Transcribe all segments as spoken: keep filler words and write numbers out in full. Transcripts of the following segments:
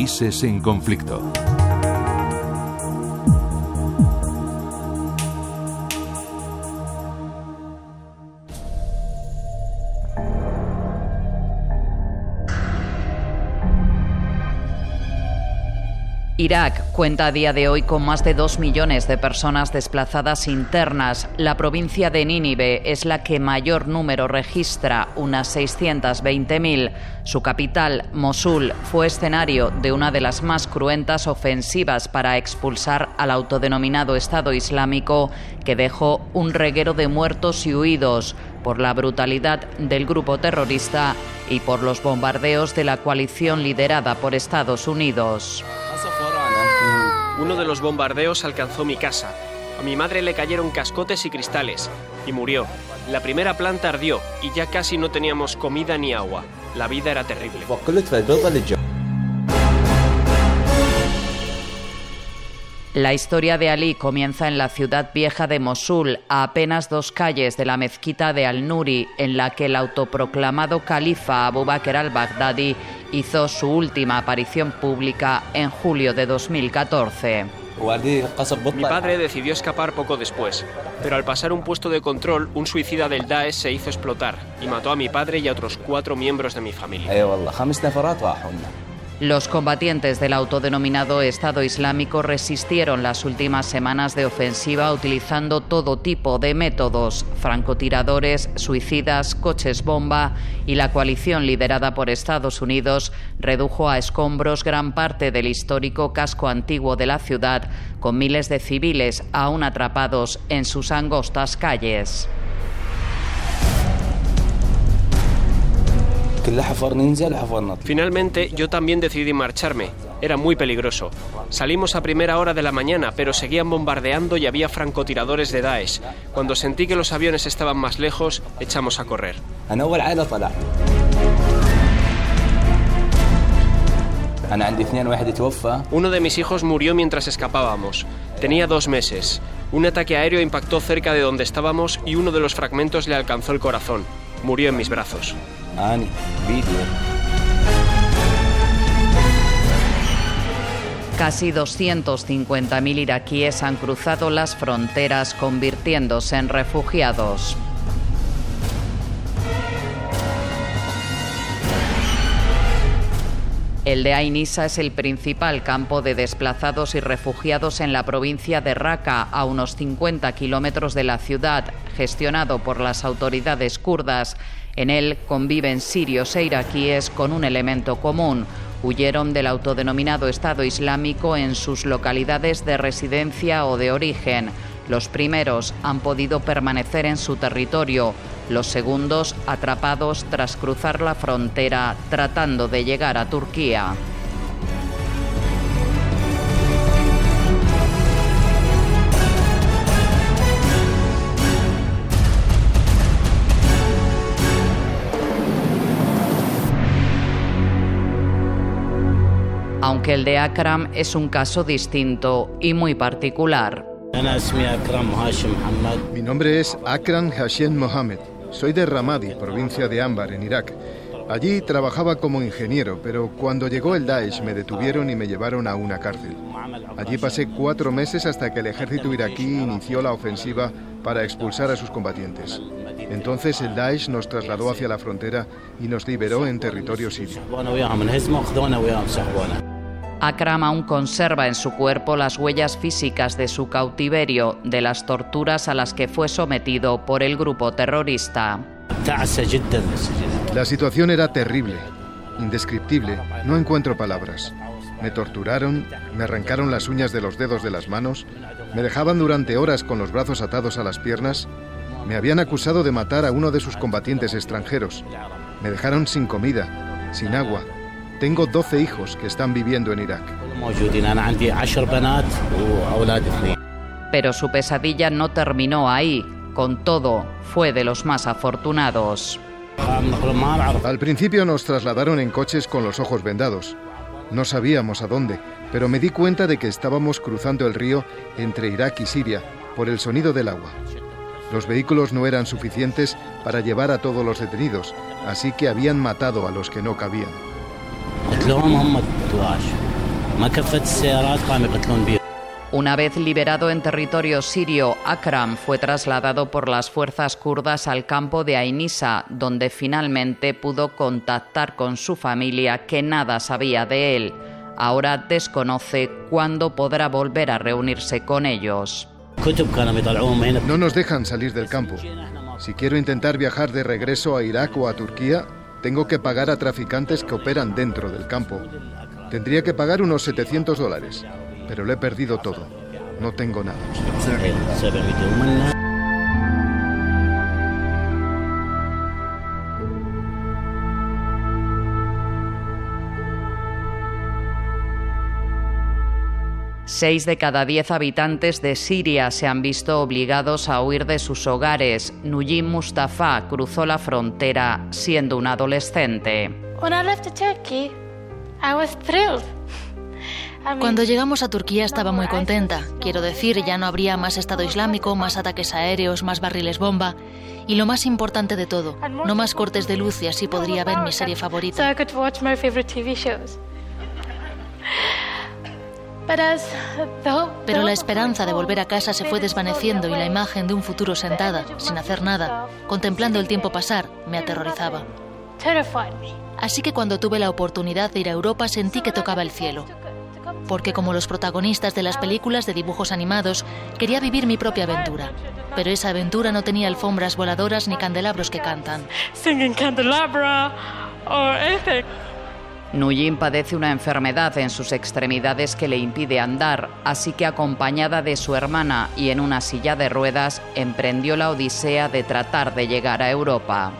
Países en conflicto. Irak cuenta a día de hoy con más de dos millones de personas desplazadas internas. La provincia de Nínive es la que mayor número registra, unas seiscientas veinte mil. Su capital, Mosul, fue escenario de una de las más cruentas ofensivas para expulsar al autodenominado Estado Islámico, que dejó un reguero de muertos y huidos por la brutalidad del grupo terrorista y por los bombardeos de la coalición liderada por Estados Unidos. Uno de los bombardeos alcanzó mi casa. A mi madre le cayeron cascotes y cristales y murió. La primera planta ardió y ya casi no teníamos comida ni agua. La vida era terrible. La historia de Ali comienza en la ciudad vieja de Mosul, a apenas dos calles de la mezquita de Al-Nuri, en la que el autoproclamado califa Abu Bakr al-Baghdadi hizo su última aparición pública en julio de dos mil catorce. Mi padre decidió escapar poco después, pero al pasar un puesto de control, un suicida del Daesh se hizo explotar y mató a mi padre y a otros cuatro miembros de mi familia. Los combatientes del autodenominado Estado Islámico resistieron las últimas semanas de ofensiva utilizando todo tipo de métodos: francotiradores, suicidas, coches bomba, y la coalición liderada por Estados Unidos redujo a escombros gran parte del histórico casco antiguo de la ciudad, con miles de civiles aún atrapados en sus angostas calles. Finalmente, yo también decidí marcharme. Era muy peligroso. Salimos a primera hora de la mañana, pero seguían bombardeando y había francotiradores de Daesh. Cuando sentí que los aviones estaban más lejos, echamos a correr. Uno de mis hijos murió mientras escapábamos. Tenía dos meses. Un ataque aéreo impactó cerca de donde estábamos y uno de los fragmentos le alcanzó el corazón. Murió en mis brazos. Casi doscientos cincuenta mil iraquíes han cruzado las fronteras, convirtiéndose en refugiados. El de Ain Issa es el principal campo de desplazados y refugiados en la provincia de Raqqa, a unos cincuenta kilómetros de la ciudad, gestionado por las autoridades kurdas. En él conviven sirios e iraquíes con un elemento común: huyeron del autodenominado Estado Islámico en sus localidades de residencia o de origen. Los primeros han podido permanecer en su territorio, los segundos atrapados tras cruzar la frontera tratando de llegar a Turquía. Aunque el de Akram es un caso distinto y muy particular. Mi nombre es Akram Hashem Mohammed. Soy de Ramadi, provincia de Anbar, en Irak. Allí trabajaba como ingeniero, pero cuando llegó el Daesh me detuvieron y me llevaron a una cárcel. Allí pasé cuatro meses hasta que el ejército iraquí inició la ofensiva para expulsar a sus combatientes. Entonces el Daesh nos trasladó hacia la frontera y nos liberó en territorio sirio. Akram aún conserva en su cuerpo las huellas físicas de su cautiverio, de las torturas a las que fue sometido por el grupo terrorista. La situación era terrible, indescriptible, no encuentro palabras. Me torturaron, me arrancaron las uñas de los dedos de las manos, me dejaban durante horas con los brazos atados a las piernas, me habían acusado de matar a uno de sus combatientes extranjeros, me dejaron sin comida, sin agua. Tengo doce hijos que están viviendo en Irak. Pero su pesadilla no terminó ahí. Con todo, fue de los más afortunados. Al principio nos trasladaron en coches con los ojos vendados. No sabíamos a dónde, pero me di cuenta de que estábamos cruzando el río entre Irak y Siria por el sonido del agua. Los vehículos no eran suficientes para llevar a todos los detenidos, así que habían matado a los que no cabían. Una vez liberado en territorio sirio, Akram fue trasladado por las fuerzas kurdas al campo de Ain Issa, donde finalmente pudo contactar con su familia, que nada sabía de él. Ahora desconoce cuándo podrá volver a reunirse con ellos. No nos dejan salir del campo. Si quiero intentar viajar de regreso a Irak o a Turquía, tengo que pagar a traficantes que operan dentro del campo. Tendría que pagar unos setecientos dólares, pero lo he perdido todo. No tengo nada. Seis de cada diez habitantes de Siria se han visto obligados a huir de sus hogares. Nujin Mustafa cruzó la frontera siendo un adolescente. Cuando llegamos a Turquía estaba muy contenta. Quiero decir, ya no habría más Estado Islámico, más ataques aéreos, más barriles bomba. Y lo más importante de todo, no más cortes de luz, y así podría ver mi serie favorita. Pero la esperanza de volver a casa se fue desvaneciendo y la imagen de un futuro sentada, sin hacer nada, contemplando el tiempo pasar, me aterrorizaba. Así que cuando tuve la oportunidad de ir a Europa sentí que tocaba el cielo. Porque como los protagonistas de las películas de dibujos animados, quería vivir mi propia aventura. Pero esa aventura no tenía alfombras voladoras ni candelabros que cantan. Nujin padece una enfermedad en sus extremidades que le impide andar, así que acompañada de su hermana y en una silla de ruedas, emprendió la odisea de tratar de llegar a Europa.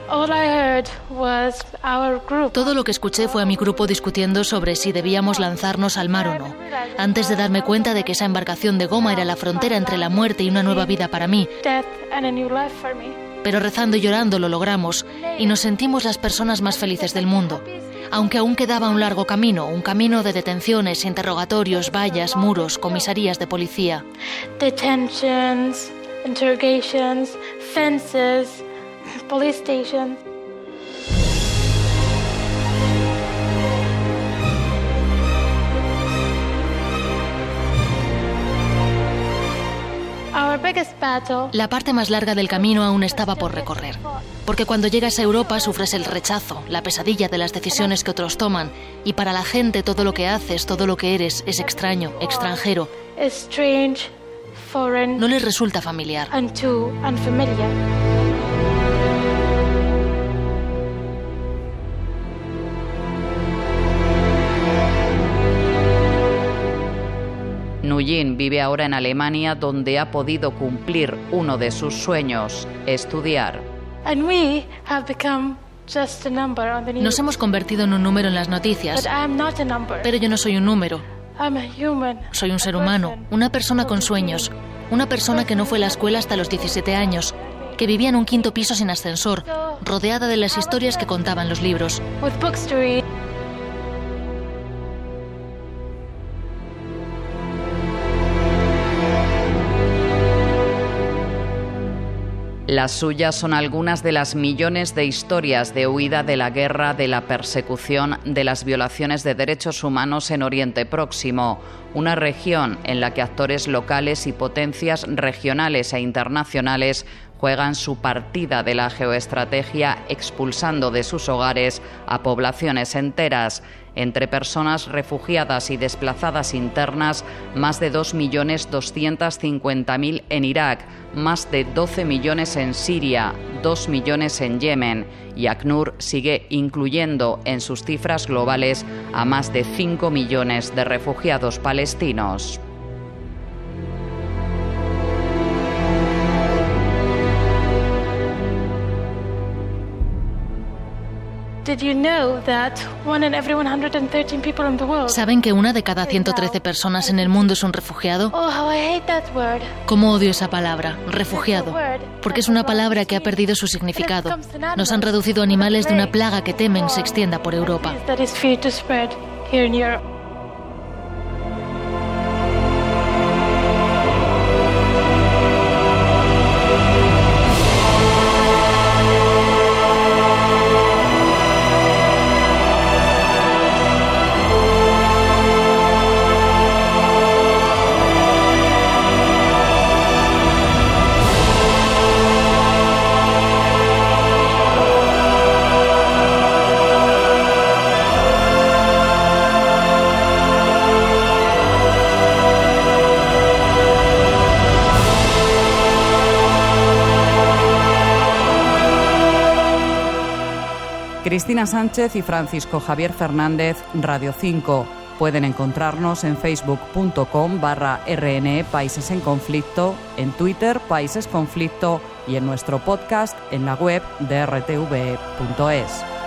Todo lo que escuché fue a mi grupo discutiendo sobre si debíamos lanzarnos al mar o no, antes de darme cuenta de que esa embarcación de goma era la frontera entre la muerte y una nueva vida para mí. Pero rezando y llorando lo logramos y nos sentimos las personas más felices del mundo. Aunque aún quedaba un largo camino, un camino de detenciones, interrogatorios, vallas, muros, comisarías de policía. Detentions, interrogations, fences, police stations. La parte más larga del camino aún estaba por recorrer, porque cuando llegas a Europa sufres el rechazo, la pesadilla de las decisiones que otros toman, y para la gente todo lo que haces, todo lo que eres, es extraño, extranjero. No les resulta familiar. Nujin vive ahora en Alemania, donde ha podido cumplir uno de sus sueños, estudiar. Nos hemos convertido en un número en las noticias, pero yo no soy un número. Soy un ser humano, una persona con sueños, una persona que no fue a la escuela hasta los diecisiete años, que vivía en un quinto piso sin ascensor, rodeada de las historias que contaban los libros. Las suyas son algunas de las millones de historias de huida de la guerra, de la persecución, de las violaciones de derechos humanos en Oriente Próximo, una región en la que actores locales y potencias regionales e internacionales juegan su partida de la geoestrategia, expulsando de sus hogares a poblaciones enteras. Entre personas refugiadas y desplazadas internas, más de dos millones doscientos cincuenta mil en Irak, más de doce millones en Siria, dos millones en Yemen, y ACNUR sigue incluyendo en sus cifras globales a más de cinco millones de refugiados palestinos. ¿Saben que una de cada ciento trece personas en el mundo es un refugiado? ¿Cómo odio esa palabra, refugiado? Porque es una palabra que ha perdido su significado. Nos han reducido a animales de una plaga que temen se extienda por Europa. Cristina Sánchez y Francisco Javier Fernández, Radio cinco. Pueden encontrarnos en facebook.com barra rne Países en Conflicto, en Twitter Países Conflicto y en nuestro podcast en la web de r t v punto es.